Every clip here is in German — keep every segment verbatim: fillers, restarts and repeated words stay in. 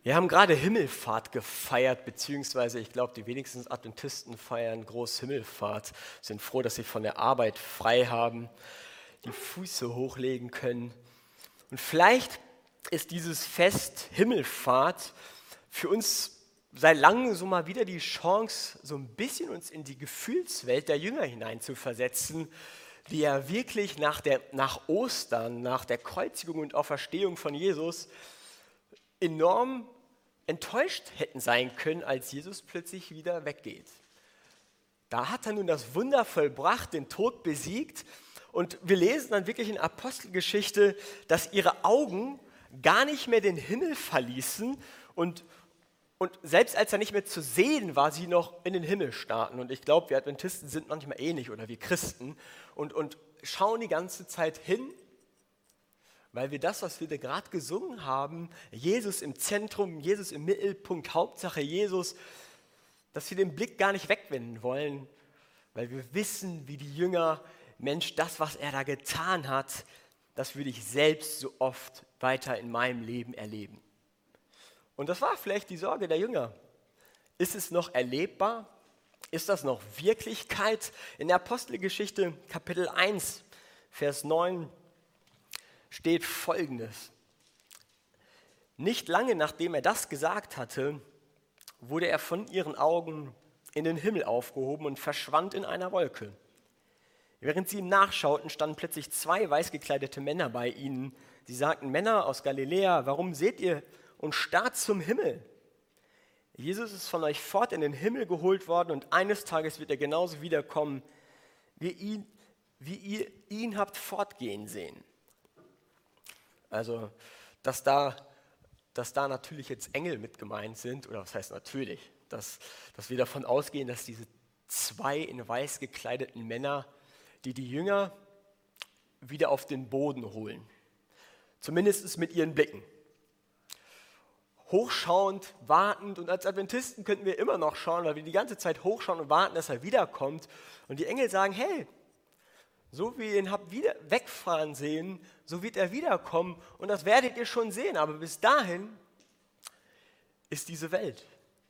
Wir haben gerade Himmelfahrt gefeiert, beziehungsweise ich glaube, die wenigsten Adventisten feiern groß Himmelfahrt, sind froh, dass sie von der Arbeit frei haben, die Füße hochlegen können. Und vielleicht ist dieses Fest Himmelfahrt für uns seit langem so mal wieder die Chance, so ein bisschen uns in die Gefühlswelt der Jünger hineinzuversetzen, die ja wirklich nach, der, nach Ostern, nach der Kreuzigung und Auferstehung von Jesus enorm enttäuscht hätten sein können, als Jesus plötzlich wieder weggeht. Da hat er nun das Wunder vollbracht, den Tod besiegt, und wir lesen dann wirklich in Apostelgeschichte, dass ihre Augen gar nicht mehr den Himmel verließen und, und selbst als er nicht mehr zu sehen war, sie noch in den Himmel starrten. Und ich glaube, wir Adventisten sind manchmal ähnlich oder wir Christen und, und schauen die ganze Zeit hin, weil wir das, was wir da gerade gesungen haben, Jesus im Zentrum, Jesus im Mittelpunkt, Hauptsache Jesus, dass wir den Blick gar nicht wegwenden wollen, weil wir wissen, wie die Jünger, Mensch, das, was er da getan hat, das würde ich selbst so oft weiter in meinem Leben erleben. Und das war vielleicht die Sorge der Jünger. Ist es noch erlebbar? Ist das noch Wirklichkeit? In der Apostelgeschichte Kapitel eins, Vers neun steht Folgendes. Nicht lange nachdem er das gesagt hatte, wurde er von ihren Augen in den Himmel aufgehoben und verschwand in einer Wolke. Während sie ihm nachschauten, standen plötzlich zwei weiß gekleidete Männer bei ihnen. Sie sagten: Männer aus Galiläa, warum seht ihr und starrt zum Himmel? Jesus ist von euch fort in den Himmel geholt worden und eines Tages wird er genauso wiederkommen, wie, ihn, wie ihr ihn habt fortgehen sehen. Also, dass da, dass da natürlich jetzt Engel mit gemeint sind, oder was heißt natürlich, dass, dass wir davon ausgehen, dass diese zwei in weiß gekleideten Männer, die die Jünger wieder auf den Boden holen. Zumindest mit ihren Blicken. Hochschauend, wartend, und als Adventisten könnten wir immer noch schauen, weil wir die ganze Zeit hochschauen und warten, dass er wiederkommt. Und die Engel sagen: Hey, so wie ihr ihn habt wieder wegfahren sehen, so wird er wiederkommen und das werdet ihr schon sehen. Aber bis dahin ist diese Welt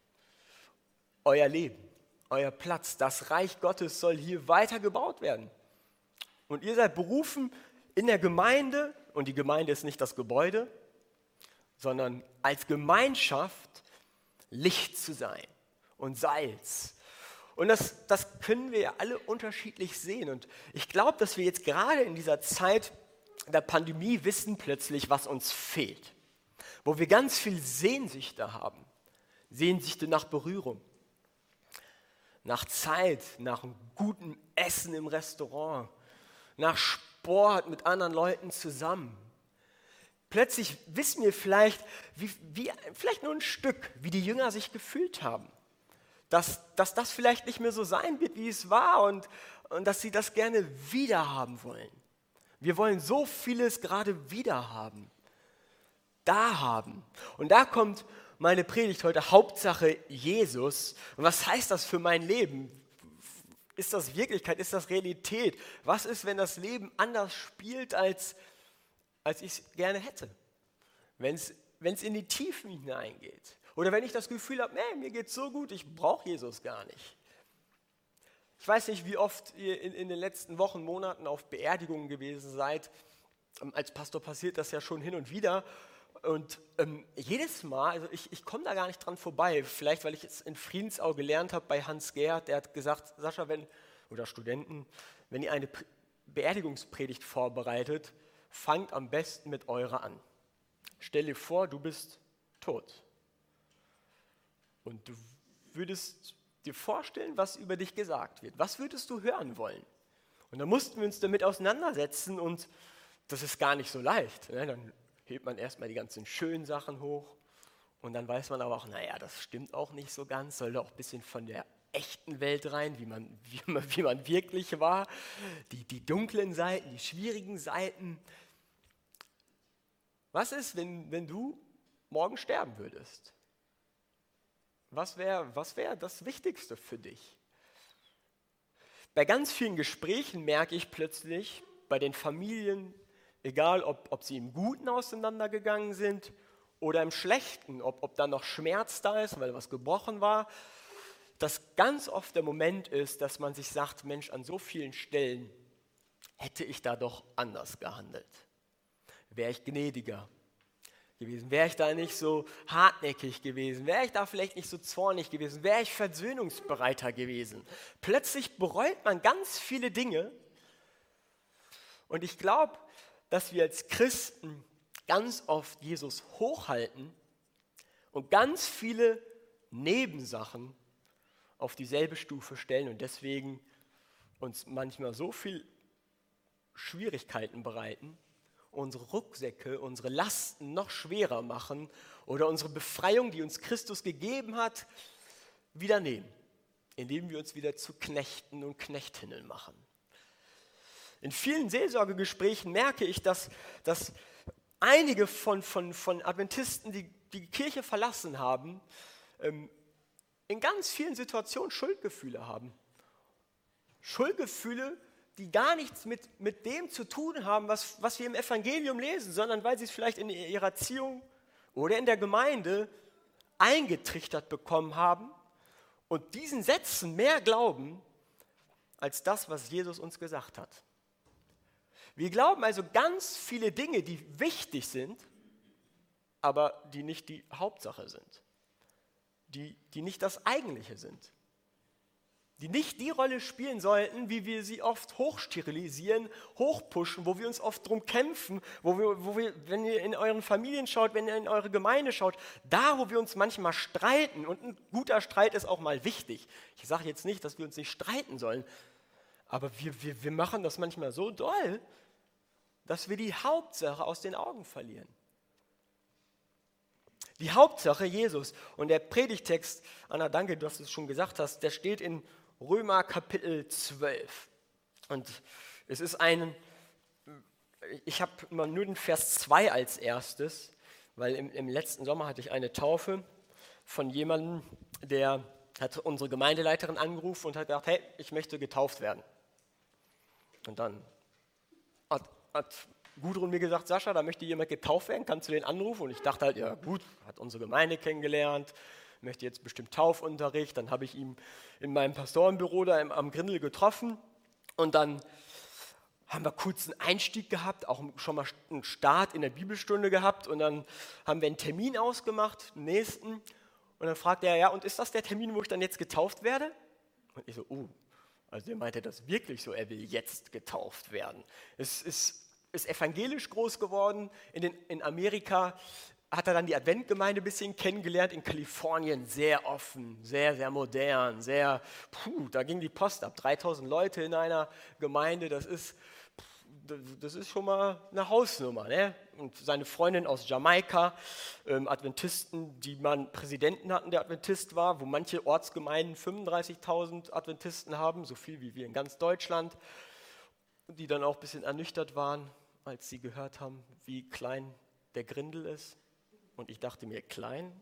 euer Leben, euer Platz. Das Reich Gottes soll hier weiter gebaut werden. Und ihr seid berufen in der Gemeinde, und die Gemeinde ist nicht das Gebäude, sondern als Gemeinschaft Licht zu sein und Salz. Und das, das können wir ja alle unterschiedlich sehen. Und ich glaube, dass wir jetzt gerade in dieser Zeit der Pandemie wissen plötzlich, was uns fehlt. Wo wir ganz viel Sehnsüchte haben. Sehnsüchte nach Berührung, nach Zeit, nach einem guten Essen im Restaurant, nach Sport mit anderen Leuten zusammen. Plötzlich wissen wir vielleicht, wie, wie, vielleicht nur ein Stück, wie die Jünger sich gefühlt haben. Dass, dass das vielleicht nicht mehr so sein wird, wie es war, und, und dass sie das gerne wieder haben wollen. Wir wollen so vieles gerade wieder haben, da haben. Und da kommt meine Predigt heute, Hauptsache Jesus. Und was heißt das für mein Leben? Ist das Wirklichkeit? Ist das Realität? Was ist, wenn das Leben anders spielt, als, als ich es gerne hätte? Wenn es in die Tiefen hineingeht. Oder wenn ich das Gefühl habe, nee, mir geht es so gut, ich brauche Jesus gar nicht. Ich weiß nicht, wie oft ihr in, in den letzten Wochen, Monaten auf Beerdigungen gewesen seid. Als Pastor passiert das ja schon hin und wieder. Und ähm, jedes Mal, also ich, ich komme da gar nicht dran vorbei, vielleicht weil ich es in Friedensau gelernt habe bei Hans Gerhard, der hat gesagt: Sascha, wenn, oder Studenten, wenn ihr eine Beerdigungspredigt vorbereitet, fangt am besten mit eurer an. Stell dir vor, du bist tot. Und du würdest dir vorstellen, was über dich gesagt wird. Was würdest du hören wollen? Und da mussten wir uns damit auseinandersetzen, und das ist gar nicht so leicht. Ne? Dann hebt man erstmal die ganzen schönen Sachen hoch und dann weiß man aber auch, naja, das stimmt auch nicht so ganz, soll da auch ein bisschen von der echten Welt rein, wie man, wie man, wie man wirklich war, die, die dunklen Seiten, die schwierigen Seiten. Was ist, wenn, wenn du morgen sterben würdest? Was wäre was wär das Wichtigste für dich? Bei ganz vielen Gesprächen merke ich plötzlich, bei den Familien, egal ob, ob sie im Guten auseinandergegangen sind oder im Schlechten, ob, ob da noch Schmerz da ist, weil was gebrochen war, dass ganz oft der Moment ist, dass man sich sagt, Mensch, an so vielen Stellen hätte ich da doch anders gehandelt. Wäre ich gnädiger gewesen, wäre ich da nicht so hartnäckig gewesen, wäre ich da vielleicht nicht so zornig gewesen, wäre ich versöhnungsbereiter gewesen. Plötzlich bereut man ganz viele Dinge und ich glaube, dass wir als Christen ganz oft Jesus hochhalten und ganz viele Nebensachen auf dieselbe Stufe stellen und deswegen uns manchmal so viel Schwierigkeiten bereiten, unsere Rucksäcke, unsere Lasten noch schwerer machen oder unsere Befreiung, die uns Christus gegeben hat, wieder nehmen, indem wir uns wieder zu Knechten und Knechtinnen machen. In vielen Seelsorgegesprächen merke ich, dass, dass einige von, von, von Adventisten, die die Kirche verlassen haben, ähm, in ganz vielen Situationen Schuldgefühle haben. Schuldgefühle, die gar nichts mit, mit dem zu tun haben, was, was wir im Evangelium lesen, sondern weil sie es vielleicht in ihrer Erziehung oder in der Gemeinde eingetrichtert bekommen haben und diesen Sätzen mehr glauben, als das, was Jesus uns gesagt hat. Wir glauben also ganz viele Dinge, die wichtig sind, aber die nicht die Hauptsache sind, die, die nicht das Eigentliche sind, die nicht die Rolle spielen sollten, wie wir sie oft hochsterilisieren, hochpushen, wo wir uns oft drum kämpfen, wo wir, wo wir, wenn ihr in euren Familien schaut, wenn ihr in eure Gemeinde schaut, da, wo wir uns manchmal streiten, und ein guter Streit ist auch mal wichtig. Ich sage jetzt nicht, dass wir uns nicht streiten sollen, aber wir, wir, wir machen das manchmal so doll, dass wir die Hauptsache aus den Augen verlieren. Die Hauptsache Jesus. Und der Predigtext, Anna, danke, dass du es schon gesagt hast, der steht in Römer Kapitel zwölf. Und es ist ein, ich habe immer nur den Vers zwei als erstes, weil im, im letzten Sommer hatte ich eine Taufe von jemandem, der hat unsere Gemeindeleiterin angerufen und hat gesagt, hey, ich möchte getauft werden. Und dann hat, hat Gudrun mir gesagt, Sascha, da möchte jemand getauft werden, kannst du den anrufen? Und ich dachte halt, ja gut, hat unsere Gemeinde kennengelernt, möchte jetzt bestimmt Taufunterricht. Dann habe ich ihn in meinem Pastorenbüro da am Grindel getroffen und dann haben wir kurz einen Einstieg gehabt, auch schon mal einen Start in der Bibelstunde gehabt und dann haben wir einen Termin ausgemacht, den nächsten, und dann fragte er, ja, und ist das der Termin, wo ich dann jetzt getauft werde? Und ich so, oh, also der meinte das wirklich so, er will jetzt getauft werden. Es ist, ist evangelisch groß geworden, in, den, in Amerika hat er dann die Adventgemeinde ein bisschen kennengelernt, in Kalifornien sehr offen, sehr, sehr modern, sehr, puh, da ging die Post ab, dreitausend Leute in einer Gemeinde, das ist, das ist schon mal eine Hausnummer, ne? Und seine Freundin aus Jamaika, ähm, Adventisten, die mal einen Präsidenten hatten, der Adventist war, wo manche Ortsgemeinden fünfunddreißigtausend Adventisten haben, so viel wie wir in ganz Deutschland, die dann auch ein bisschen ernüchtert waren, als sie gehört haben, wie klein der Grindel ist. Und ich dachte mir, klein?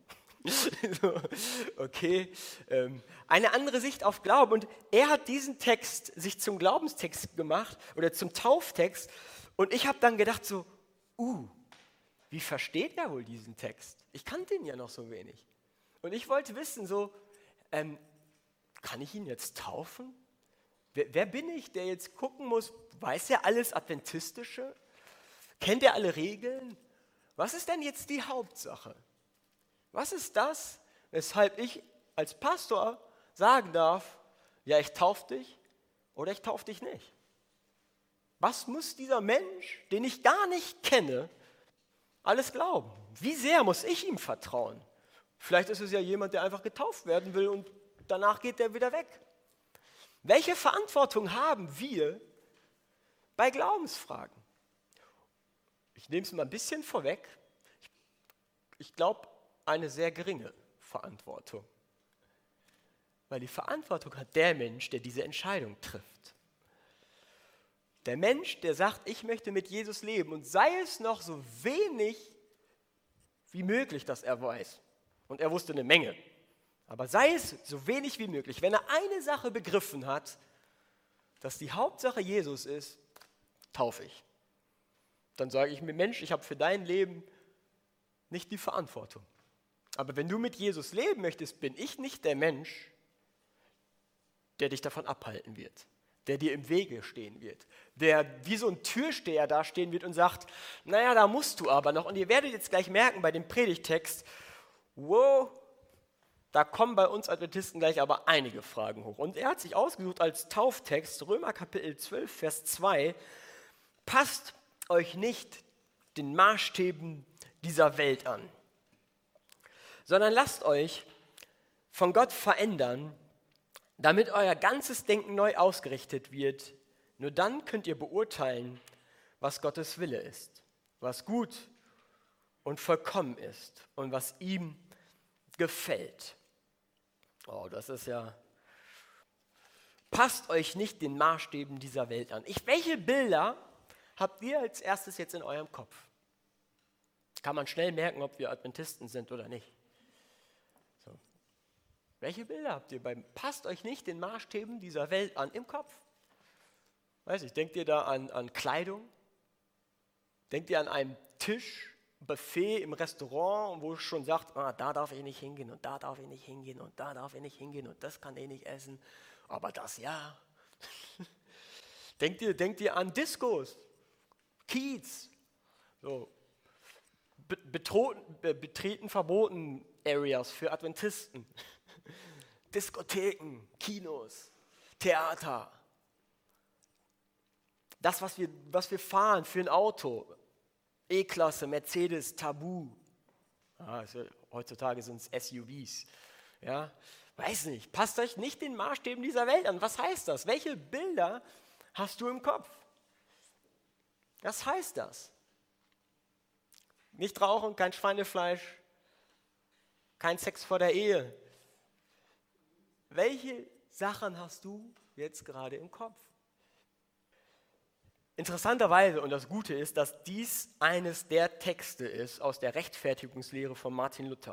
Okay. Ähm, eine andere Sicht auf Glauben. Und er hat diesen Text sich zum Glaubenstext gemacht oder zum Tauftext. Und ich habe dann gedacht so, uh, wie versteht er wohl diesen Text? Ich kannte ihn ja noch so wenig. Und ich wollte wissen, so, ähm, kann ich ihn jetzt taufen? Wer, wer bin ich, der jetzt gucken muss, weiß er alles Adventistische? Kennt er alle Regeln? Was ist denn jetzt die Hauptsache? Was ist das, weshalb ich als Pastor sagen darf, ja, ich taufe dich oder ich taufe dich nicht? Was muss dieser Mensch, den ich gar nicht kenne, alles glauben? Wie sehr muss ich ihm vertrauen? Vielleicht ist es ja jemand, der einfach getauft werden will und danach geht der wieder weg. Welche Verantwortung haben wir bei Glaubensfragen? Ich nehme es mal ein bisschen vorweg. Ich, ich glaube, eine sehr geringe Verantwortung. Weil die Verantwortung hat der Mensch, der diese Entscheidung trifft. Der Mensch, der sagt, ich möchte mit Jesus leben und sei es noch so wenig wie möglich, dass er weiß. Und er wusste eine Menge. Aber sei es so wenig wie möglich, wenn er eine Sache begriffen hat, dass die Hauptsache Jesus ist, taufe ich. Dann sage ich mir, Mensch, ich habe für dein Leben nicht die Verantwortung. Aber wenn du mit Jesus leben möchtest, bin ich nicht der Mensch, der dich davon abhalten wird, der dir im Wege stehen wird, der wie so ein Türsteher da stehen wird und sagt, naja, da musst du aber noch. Und ihr werdet jetzt gleich merken bei dem Predigtext, wow, da kommen bei uns Adventisten gleich aber einige Fragen hoch. Und er hat sich ausgesucht als Tauftext, Römer Kapitel zwölf, Vers zwei, passt euch nicht den Maßstäben dieser Welt an, sondern lasst euch von Gott verändern, damit euer ganzes Denken neu ausgerichtet wird. Nur dann könnt ihr beurteilen, was Gottes Wille ist, was gut und vollkommen ist und was ihm gefällt. Oh, das ist ja... Passt euch nicht den Maßstäben dieser Welt an. Ich, welche Bilder habt ihr als erstes jetzt in eurem Kopf? Kann man schnell merken, ob wir Adventisten sind oder nicht. So. Welche Bilder habt ihr beim Passt euch nicht den Maßstäben dieser Welt an im Kopf? Weiß ich, denkt ihr da an, an Kleidung? Denkt ihr an einen Tisch, Buffet im Restaurant, wo es schon sagt, ah, da darf ich nicht hingehen und da darf ich nicht hingehen und da darf ich nicht hingehen und das kann ich nicht essen, aber das ja. denkt ihr, denkt ihr an Diskos, Kiez, so betroten, betreten verboten Areas für Adventisten, Diskotheken, Kinos, Theater. Das, was wir, was wir fahren für ein Auto, E-Klasse, Mercedes, Tabu. Ah, ja, heutzutage sind es S U Vs. Ja, weiß nicht, passt euch nicht den Maßstäben dieser Welt an. Was heißt das? Welche Bilder hast du im Kopf? Was heißt das? Nicht rauchen, kein Schweinefleisch, kein Sex vor der Ehe. Welche Sachen hast du jetzt gerade im Kopf? Interessanterweise, und das Gute ist, dass dies eines der Texte ist aus der Rechtfertigungslehre von Martin Luther.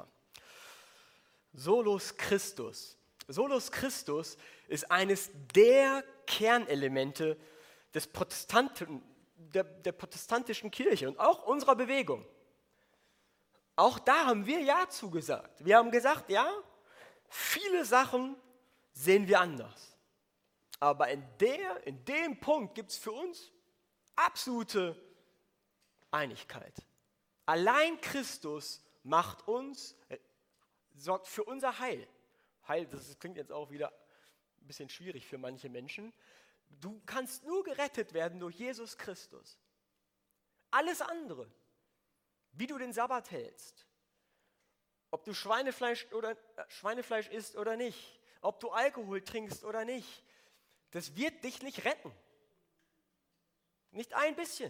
Solus Christus. Solus Christus ist eines der Kernelemente des Protestanten, der, der protestantischen Kirche und auch unserer Bewegung. Auch da haben wir Ja zugesagt. Wir haben gesagt, ja, viele Sachen sehen wir anders. Aber in, der, in dem Punkt gibt es für uns absolute Einigkeit. Allein Christus macht uns, äh, sorgt für unser Heil. Heil, das klingt jetzt auch wieder ein bisschen schwierig für manche Menschen. Du kannst nur gerettet werden durch Jesus Christus. Alles andere, wie du den Sabbat hältst, ob du Schweinefleisch, oder, äh, Schweinefleisch isst oder nicht, ob du Alkohol trinkst oder nicht, das wird dich nicht retten. Nicht ein bisschen.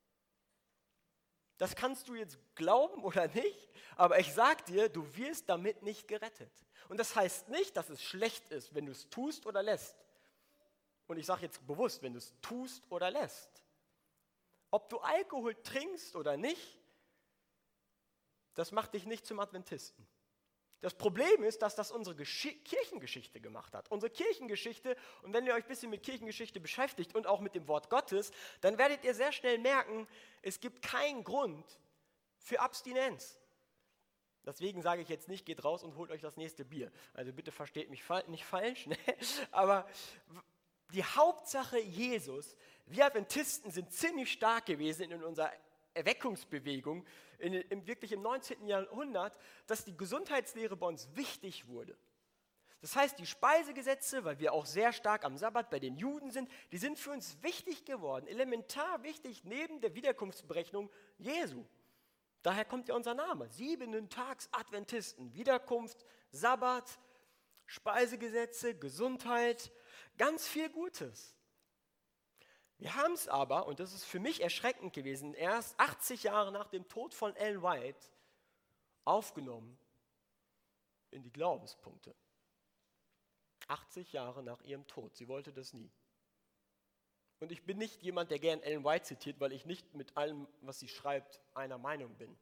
Das kannst du jetzt glauben oder nicht, aber ich sag dir, du wirst damit nicht gerettet. Und das heißt nicht, dass es schlecht ist, wenn du es tust oder lässt. Und ich sage jetzt bewusst, wenn du es tust oder lässt. Ob du Alkohol trinkst oder nicht, das macht dich nicht zum Adventisten. Das Problem ist, dass das unsere Gesch- Kirchengeschichte gemacht hat. Unsere Kirchengeschichte, und wenn ihr euch ein bisschen mit Kirchengeschichte beschäftigt und auch mit dem Wort Gottes, dann werdet ihr sehr schnell merken, es gibt keinen Grund für Abstinenz. Deswegen sage ich jetzt nicht, geht raus und holt euch das nächste Bier. Also bitte versteht mich fa- nicht falsch, ne? Aber die Hauptsache Jesus, wir Adventisten sind ziemlich stark gewesen in unserer Erweckungsbewegung, in, in, wirklich im neunzehnten Jahrhundert, dass die Gesundheitslehre bei uns wichtig wurde. Das heißt, die Speisegesetze, weil wir auch sehr stark am Sabbat bei den Juden sind, die sind für uns wichtig geworden, elementar wichtig neben der Wiederkunftsberechnung Jesu. Daher kommt ja unser Name, Siebenten-Tags-Adventisten, Wiederkunft, Sabbat, Speisegesetze, Gesundheit, ganz viel Gutes. Wir haben es aber, und das ist für mich erschreckend gewesen, erst achtzig Jahre nach dem Tod von Ellen White aufgenommen in die Glaubenspunkte. achtzig Jahre nach ihrem Tod. Sie wollte das nie. Und ich bin nicht jemand, der gern Ellen White zitiert, weil ich nicht mit allem, was sie schreibt, einer Meinung bin.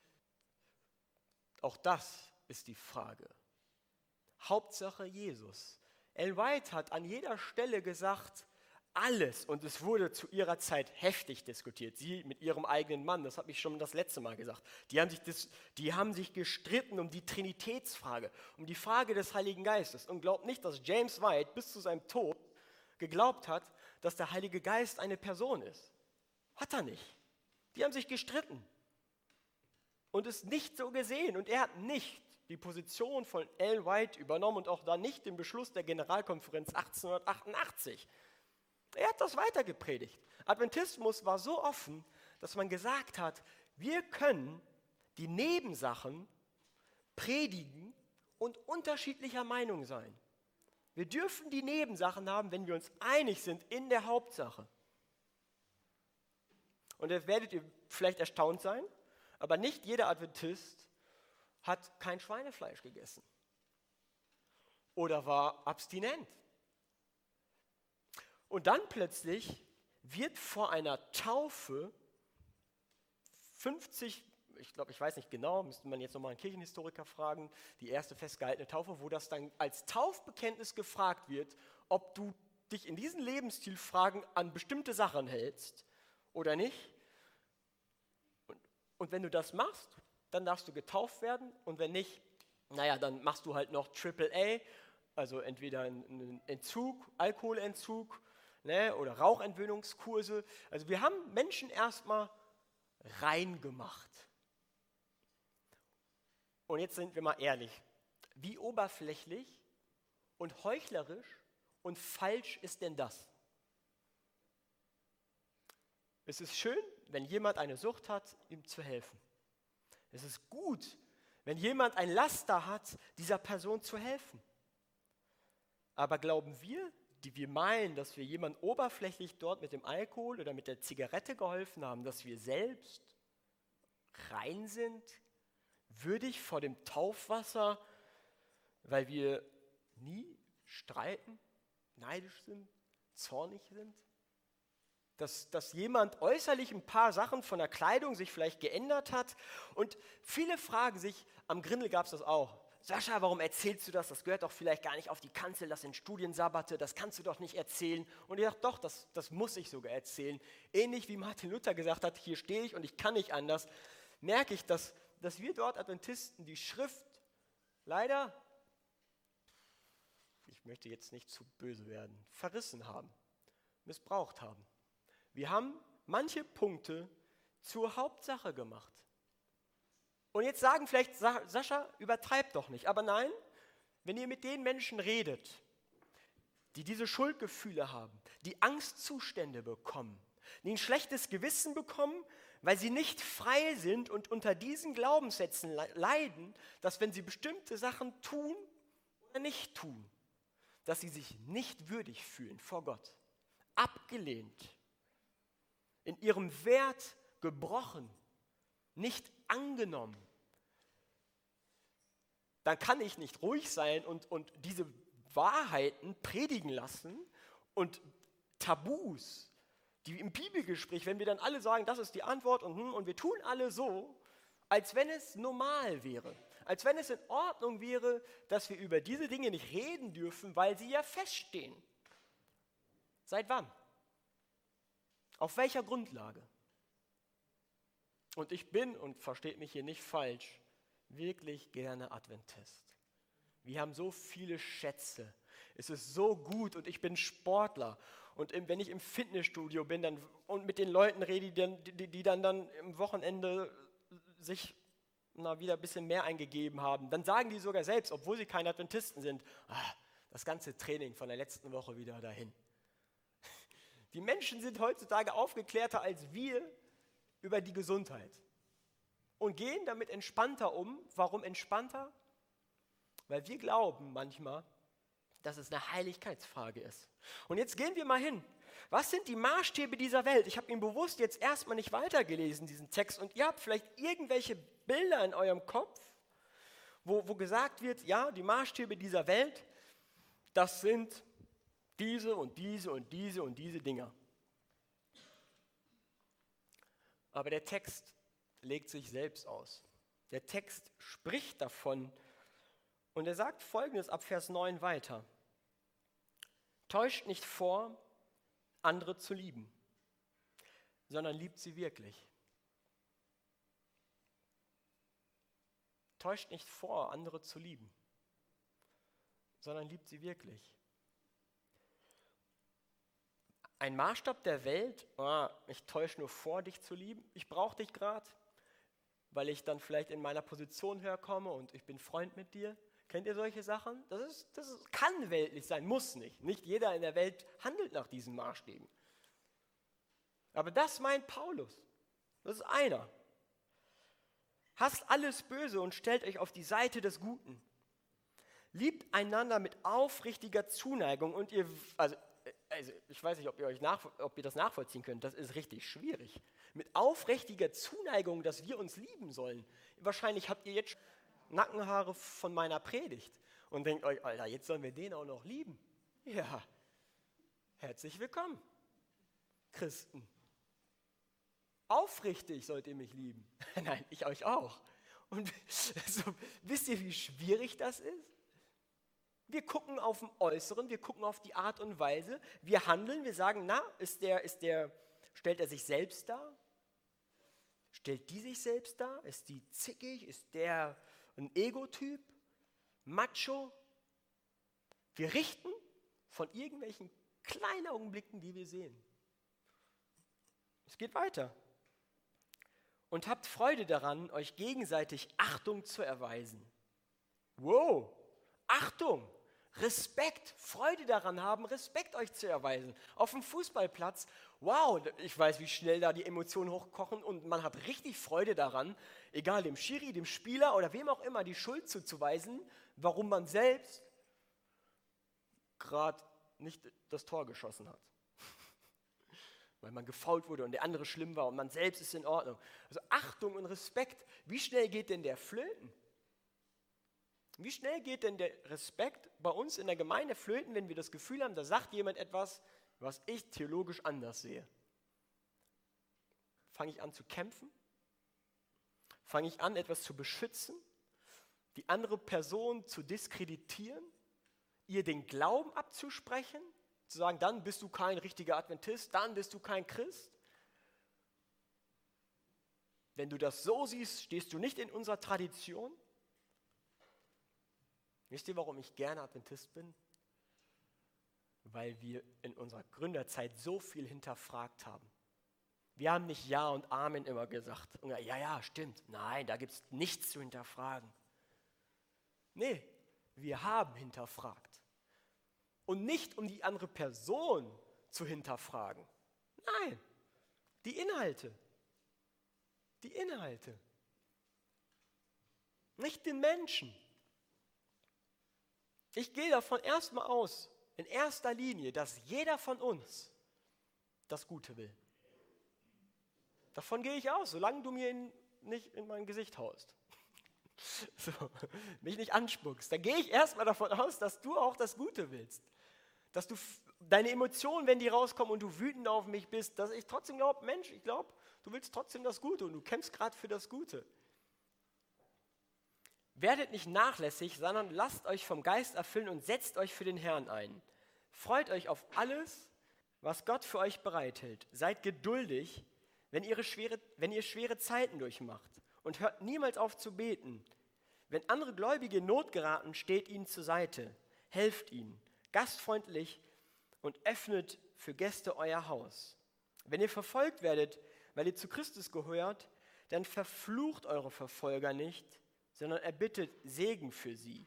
Auch das ist die Frage. Hauptsache Jesus. Ellen White hat an jeder Stelle gesagt, alles, und es wurde zu ihrer Zeit heftig diskutiert. Sie mit ihrem eigenen Mann, das habe ich schon das letzte Mal gesagt, die haben, sich das, die haben sich gestritten um die Trinitätsfrage, um die Frage des Heiligen Geistes. Und glaubt nicht, dass James White bis zu seinem Tod geglaubt hat, dass der Heilige Geist eine Person ist. Hat er nicht. Die haben sich gestritten und es nicht so gesehen. Und er hat nicht die Position von Ellen White übernommen und auch da nicht den Beschluss der Generalkonferenz achtzehnhundertachtundachtzig. Er hat das weiter gepredigt. Adventismus war so offen, dass man gesagt hat, wir können die Nebensachen predigen und unterschiedlicher Meinung sein. Wir dürfen die Nebensachen haben, wenn wir uns einig sind in der Hauptsache. Und jetzt werdet ihr vielleicht erstaunt sein, aber nicht jeder Adventist hat kein Schweinefleisch gegessen oder war abstinent. Und dann plötzlich wird vor einer Taufe fünfzig, ich glaube, ich weiß nicht genau, müsste man jetzt nochmal einen Kirchenhistoriker fragen, die erste festgehaltene Taufe, wo das dann als Taufbekenntnis gefragt wird, ob du dich in diesen Lebensstilfragen an bestimmte Sachen hältst oder nicht. Und, und wenn du das machst, dann darfst du getauft werden und wenn nicht, naja, dann machst du halt noch Triple A, also entweder einen Entzug, Alkoholentzug, ne, oder Rauchentwöhnungskurse. Also wir haben Menschen erstmal rein gemacht. Und jetzt sind wir mal ehrlich, wie oberflächlich und heuchlerisch und falsch ist denn das? Es ist schön, wenn jemand eine Sucht hat, ihm zu helfen. Es ist gut, wenn jemand ein Laster hat, dieser Person zu helfen. Aber glauben wir, die wir meinen, dass wir jemandem oberflächlich dort mit dem Alkohol oder mit der Zigarette geholfen haben, dass wir selbst rein sind, würdig vor dem Taufwasser, weil wir nie streiten, neidisch sind, zornig sind? Dass, dass jemand äußerlich ein paar Sachen von der Kleidung sich vielleicht geändert hat und viele fragen sich, am Grindel gab es das auch, Sascha, warum erzählst du das? Das gehört doch vielleicht gar nicht auf die Kanzel, das sind Studiensabbate, das kannst du doch nicht erzählen. Und ich dachte, doch, das, das muss ich sogar erzählen. Ähnlich wie Martin Luther gesagt hat, hier stehe ich und ich kann nicht anders, merke ich, dass, dass wir dort Adventisten die Schrift leider, ich möchte jetzt nicht zu böse werden, verrissen haben, missbraucht haben. Wir haben manche Punkte zur Hauptsache gemacht. Und jetzt sagen vielleicht, Sascha, übertreib doch nicht. Aber nein, wenn ihr mit den Menschen redet, die diese Schuldgefühle haben, die Angstzustände bekommen, die ein schlechtes Gewissen bekommen, weil sie nicht frei sind und unter diesen Glaubenssätzen leiden, dass wenn sie bestimmte Sachen tun oder nicht tun, dass sie sich nicht würdig fühlen vor Gott, abgelehnt, in ihrem Wert gebrochen, nicht angenommen, dann kann ich nicht ruhig sein und, und diese Wahrheiten predigen lassen und Tabus, die im Bibelgespräch, wenn wir dann alle sagen, das ist die Antwort und, und wir tun alle so, als wenn es normal wäre, als wenn es in Ordnung wäre, dass wir über diese Dinge nicht reden dürfen, weil sie ja feststehen. Seit wann? Auf welcher Grundlage? Und ich bin, und versteht mich hier nicht falsch, wirklich gerne Adventist. Wir haben so viele Schätze. Es ist so gut und ich bin Sportler. Und wenn ich im Fitnessstudio bin dann, und mit den Leuten rede, die dann, die, die dann, dann im Wochenende sich na, wieder ein bisschen mehr eingegeben haben, dann sagen die sogar selbst, obwohl sie keine Adventisten sind, ah, das ganze Training von der letzten Woche wieder dahin. Die Menschen sind heutzutage aufgeklärter als wir über die Gesundheit und gehen damit entspannter um. Warum entspannter? Weil wir glauben manchmal, dass es eine Heiligkeitsfrage ist. Und jetzt gehen wir mal hin. Was sind die Maßstäbe dieser Welt? Ich habe ihn bewusst jetzt erstmal nicht weitergelesen, diesen Text. Und ihr habt vielleicht irgendwelche Bilder in eurem Kopf, wo, wo gesagt wird, ja, die Maßstäbe dieser Welt, das sind diese und diese und diese und diese Dinger. Aber der Text legt sich selbst aus. Der Text spricht davon und er sagt Folgendes ab Vers neun weiter. Täuscht nicht vor, andere zu lieben, sondern liebt sie wirklich. Täuscht nicht vor, andere zu lieben, sondern liebt sie wirklich. Ein Maßstab der Welt, oh, ich täusche nur vor, dich zu lieben, ich brauche dich gerade, weil ich dann vielleicht in meiner Position herkomme und ich bin Freund mit dir. Kennt ihr solche Sachen? Das, ist, das ist, kann weltlich sein, muss nicht. Nicht jeder in der Welt handelt nach diesen Maßstäben. Aber das meint Paulus. Das ist einer. Hasst alles Böse und stellt euch auf die Seite des Guten. Liebt einander mit aufrichtiger Zuneigung und ihr, also, also ich weiß nicht, ob ihr, euch nach, ob ihr das nachvollziehen könnt, das ist richtig schwierig. Mit aufrichtiger Zuneigung, dass wir uns lieben sollen. Wahrscheinlich habt ihr jetzt Nackenhaare von meiner Predigt und denkt euch, Alter, jetzt sollen wir den auch noch lieben. Ja, herzlich willkommen, Christen. Aufrichtig sollt ihr mich lieben. Nein, ich euch auch. Und so, wisst ihr, wie schwierig das ist? Wir gucken auf den Äußeren, wir gucken auf die Art und Weise, wir handeln, wir sagen, na, ist der, ist der, stellt er sich selbst dar? Stellt die sich selbst dar? Ist die zickig? Ist der ein Ego-Typ? Macho? Wir richten von irgendwelchen kleinen Augenblicken, die wir sehen. Es geht weiter. Und habt Freude daran, euch gegenseitig Achtung zu erweisen. Wow, Achtung, Respekt, Freude daran haben, Respekt euch zu erweisen. Auf dem Fußballplatz, wow, ich weiß, wie schnell da die Emotionen hochkochen und man hat richtig Freude daran, egal dem Schiri, dem Spieler oder wem auch immer, die Schuld zuzuweisen, warum man selbst gerade nicht das Tor geschossen hat. Weil man gefoult wurde und der andere schlimm war und man selbst ist in Ordnung. Also Achtung und Respekt, wie schnell geht denn der flöten? Wie schnell geht denn der Respekt bei uns in der Gemeinde flöten, wenn wir das Gefühl haben, da sagt jemand etwas, was ich theologisch anders sehe? Fange ich an zu kämpfen? Fange ich an, etwas zu beschützen? Die andere Person zu diskreditieren? Ihr den Glauben abzusprechen? Zu sagen, dann bist du kein richtiger Adventist, dann bist du kein Christ? Wenn du das so siehst, stehst du nicht in unserer Tradition? Wisst ihr, warum ich gerne Adventist bin? Weil wir in unserer Gründerzeit so viel hinterfragt haben. Wir haben nicht Ja und Amen immer gesagt. Und ja, ja, stimmt. Nein, da gibt es nichts zu hinterfragen. Nee, wir haben hinterfragt. Und nicht, um die andere Person zu hinterfragen. Nein, die Inhalte. Die Inhalte. Nicht den Menschen. Ich gehe davon erstmal aus, in erster Linie, dass jeder von uns das Gute will. Davon gehe ich aus, solange du mir in, nicht in mein Gesicht haust. So, mich nicht anspuckst. Dann gehe ich erstmal davon aus, dass du auch das Gute willst. Dass du deine Emotionen, wenn die rauskommen und du wütend auf mich bist, dass ich trotzdem glaube, Mensch, ich glaube, du willst trotzdem das Gute und du kämpfst gerade für das Gute. Werdet nicht nachlässig, sondern lasst euch vom Geist erfüllen und setzt euch für den Herrn ein. Freut euch auf alles, was Gott für euch bereithält. Seid geduldig, wenn ihr schwere, wenn ihr schwere Zeiten durchmacht und hört niemals auf zu beten. Wenn andere Gläubige in Not geraten, steht ihnen zur Seite, helft ihnen, gastfreundlich und öffnet für Gäste euer Haus. Wenn ihr verfolgt werdet, weil ihr zu Christus gehört, dann verflucht eure Verfolger nicht, sondern erbittet Segen für sie.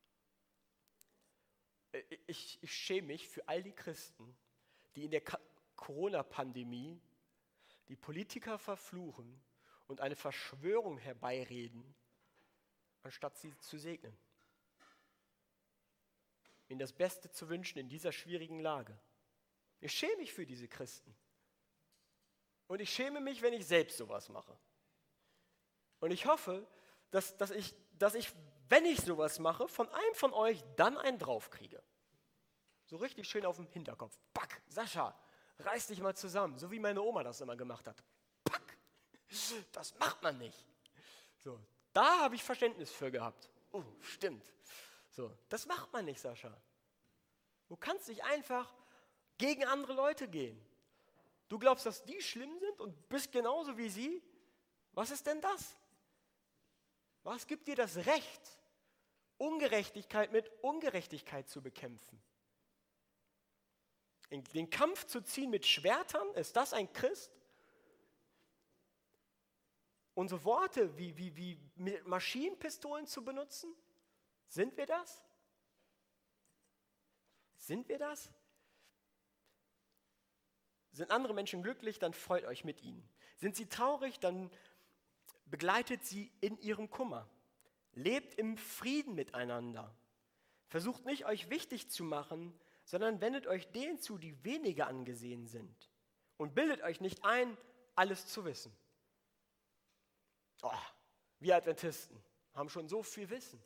Ich, ich schäme mich für all die Christen, die in der Corona-Pandemie die Politiker verfluchen und eine Verschwörung herbeireden, anstatt sie zu segnen. Ihnen das Beste zu wünschen in dieser schwierigen Lage. Ich schäme mich für diese Christen. Und ich schäme mich, wenn ich selbst sowas mache. Und ich hoffe, dass, dass, ich, dass ich, wenn ich sowas mache, von einem von euch dann einen draufkriege. So richtig schön auf dem Hinterkopf. Pack, Sascha, reiß dich mal zusammen, so wie meine Oma das immer gemacht hat. Pack, das macht man nicht. So, da habe ich Verständnis für gehabt. Oh, stimmt. So, das macht man nicht, Sascha. Du kannst dich einfach gegen andere Leute gehen. Du glaubst, dass die schlimm sind und bist genauso wie sie? Was ist denn das? Was gibt dir das Recht, Ungerechtigkeit mit Ungerechtigkeit zu bekämpfen? In den Kampf zu ziehen mit Schwertern, ist das ein Christ? Unsere Worte wie, wie, wie mit Maschinenpistolen zu benutzen? Sind wir das? Sind wir das? Sind andere Menschen glücklich, dann freut euch mit ihnen. Sind sie traurig, dann begleitet sie in ihrem Kummer. Lebt im Frieden miteinander. Versucht nicht, euch wichtig zu machen, sondern wendet euch denen zu, die weniger angesehen sind. Und bildet euch nicht ein, alles zu wissen. Oh, wir Adventisten haben schon so viel Wissen.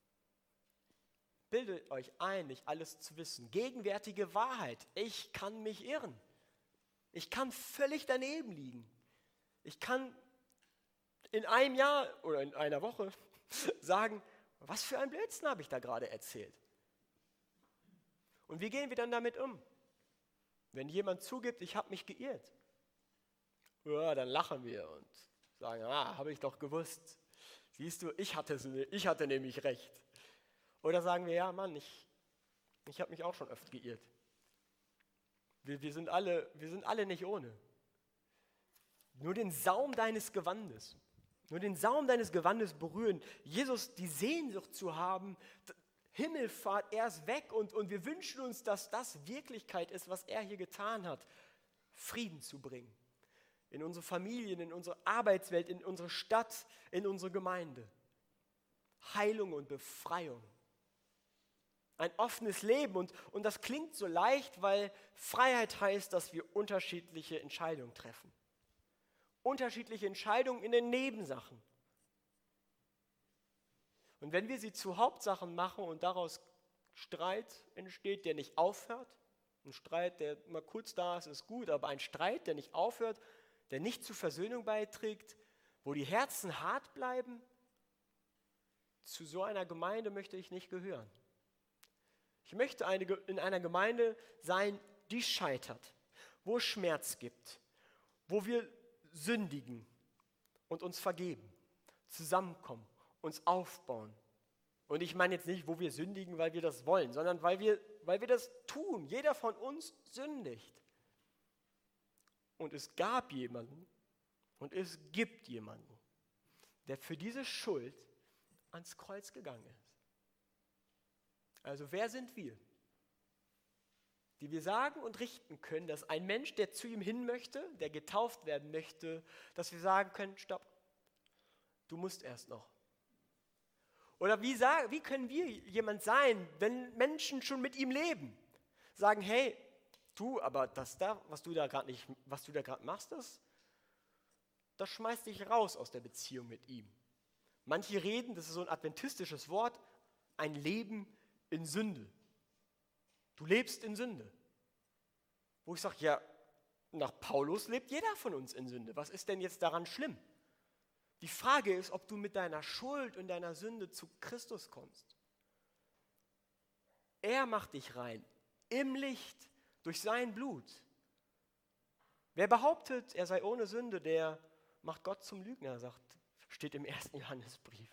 Bildet euch ein, nicht alles zu wissen. Gegenwärtige Wahrheit. Ich kann mich irren. Ich kann völlig daneben liegen. Ich kann in einem Jahr oder in einer Woche sagen, was für ein Blödsinn habe ich da gerade erzählt. Und wie gehen wir dann damit um? Wenn jemand zugibt, ich habe mich geirrt, ja, dann lachen wir und sagen, ah, habe ich doch gewusst. Siehst du, ich hatte, ich hatte nämlich recht. Oder sagen wir, ja, Mann, ich, ich habe mich auch schon oft geirrt. Wir, wir, sind alle, wir sind alle nicht ohne. Nur den Saum deines Gewandes, nur den Saum deines Gewandes berühren. Jesus, die Sehnsucht zu haben, Himmelfahrt, er ist weg und, und wir wünschen uns, dass das Wirklichkeit ist, was er hier getan hat, Frieden zu bringen. In unsere Familien, in unsere Arbeitswelt, in unsere Stadt, in unsere Gemeinde. Heilung und Befreiung. Ein offenes Leben und, und das klingt so leicht, weil Freiheit heißt, dass wir unterschiedliche Entscheidungen treffen. Unterschiedliche Entscheidungen in den Nebensachen. Und wenn wir sie zu Hauptsachen machen und daraus Streit entsteht, der nicht aufhört, ein Streit, der mal kurz da ist, ist gut, aber ein Streit, der nicht aufhört, der nicht zur Versöhnung beiträgt, wo die Herzen hart bleiben, zu so einer Gemeinde möchte ich nicht gehören. Ich möchte eine, in einer Gemeinde sein, die scheitert, wo es Schmerz gibt, wo wir sündigen und uns vergeben, zusammenkommen, uns aufbauen. Und ich meine jetzt nicht, wo wir sündigen, weil wir das wollen, sondern weil wir, weil wir das tun. Jeder von uns sündigt. Und es gab jemanden und es gibt jemanden, der für diese Schuld ans Kreuz gegangen ist. Also wer sind wir, die wir sagen und richten können, dass ein Mensch, der zu ihm hin möchte, der getauft werden möchte, dass wir sagen können, stopp, du musst erst noch. Oder wie, sagen, wie können wir jemand sein, wenn Menschen schon mit ihm leben? Sagen, hey, du, aber das da, was du da gerade nicht, was du da gerade machst, das, das schmeißt dich raus aus der Beziehung mit ihm. Manche reden, das ist so ein adventistisches Wort, ein Leben in Sünde. Du lebst in Sünde. Wo ich sage, ja, nach Paulus lebt jeder von uns in Sünde. Was ist denn jetzt daran schlimm? Die Frage ist, ob du mit deiner Schuld und deiner Sünde zu Christus kommst. Er macht dich rein, im Licht, durch sein Blut. Wer behauptet, er sei ohne Sünde, der macht Gott zum Lügner, sagt, steht im ersten Johannesbrief.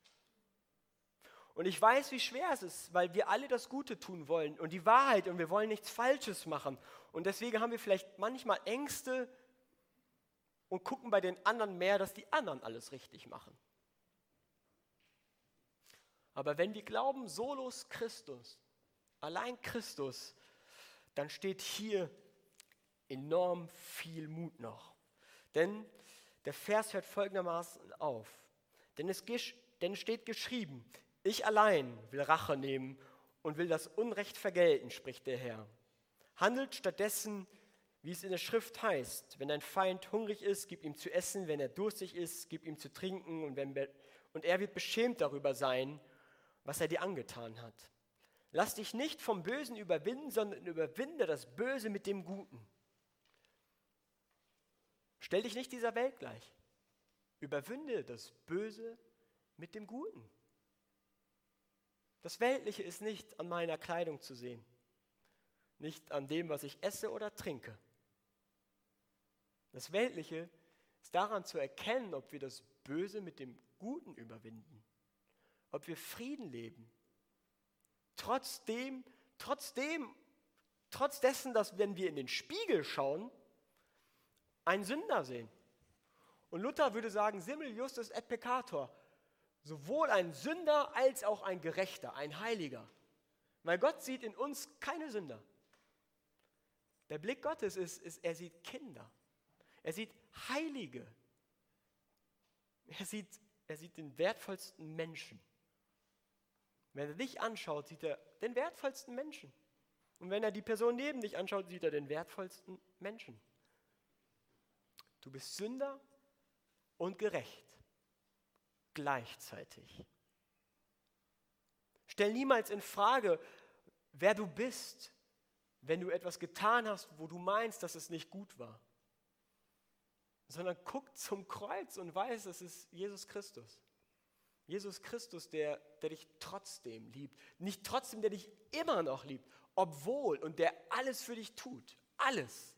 Und ich weiß, wie schwer es ist, weil wir alle das Gute tun wollen und die Wahrheit und wir wollen nichts Falsches machen. Und deswegen haben wir vielleicht manchmal Ängste und gucken bei den anderen mehr, dass die anderen alles richtig machen. Aber wenn wir glauben, solus Christus, allein Christus, dann steht hier enorm viel Mut noch. Denn der Vers hört folgendermaßen auf. Denn es, denn es steht geschrieben, ich allein will Rache nehmen und will das Unrecht vergelten, spricht der Herr. Handelt stattdessen, wie es in der Schrift heißt, wenn dein Feind hungrig ist, gib ihm zu essen, wenn er durstig ist, gib ihm zu trinken und, wenn, und er wird beschämt darüber sein, was er dir angetan hat. Lass dich nicht vom Bösen überwinden, sondern überwinde das Böse mit dem Guten. Stell dich nicht dieser Welt gleich. Überwinde das Böse mit dem Guten. Das Weltliche ist nicht an meiner Kleidung zu sehen. nicht an dem, was ich esse oder trinke. Das Weltliche ist daran zu erkennen, ob wir das Böse mit dem Guten überwinden, ob wir Frieden leben. Trotzdem, trotzdem, trotz dessen, dass wenn wir in den Spiegel schauen, einen Sünder sehen. Und Luther würde sagen, simul justus et peccator, sowohl ein Sünder als auch ein Gerechter, ein Heiliger. Weil Gott sieht in uns keine Sünder. Der Blick Gottes ist, ist, er sieht Kinder. Er sieht Heilige. Er sieht, er sieht den wertvollsten Menschen. Wenn er dich anschaut, sieht er den wertvollsten Menschen. Und wenn er die Person neben dich anschaut, sieht er den wertvollsten Menschen. Du bist Sünder und gerecht. Gleichzeitig. Stell niemals in Frage, wer du bist, wenn du etwas getan hast, wo du meinst, dass es nicht gut war. Sondern guck zum Kreuz und weiß, es ist Jesus Christus. Jesus Christus, der, der dich trotzdem liebt. Nicht trotzdem, der dich immer noch liebt, obwohl und der alles für dich tut. Alles.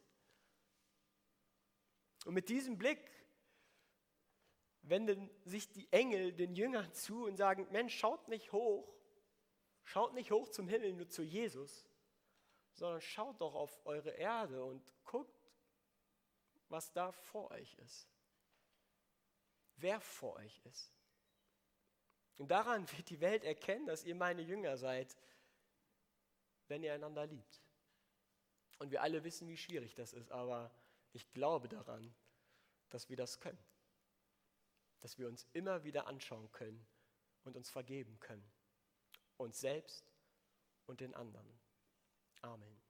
Und mit diesem Blick wenden sich die Engel den Jüngern zu und sagen, Mensch, schaut nicht hoch, schaut nicht hoch zum Himmel, nur zu Jesus, sondern schaut doch auf eure Erde und guckt, was da vor euch ist. Wer vor euch ist. Und daran wird die Welt erkennen, dass ihr meine Jünger seid, wenn ihr einander liebt. Und wir alle wissen, wie schwierig das ist, aber ich glaube daran, dass wir das können. Dass wir uns immer wieder anschauen können und uns vergeben können. Uns selbst und den anderen. Amen.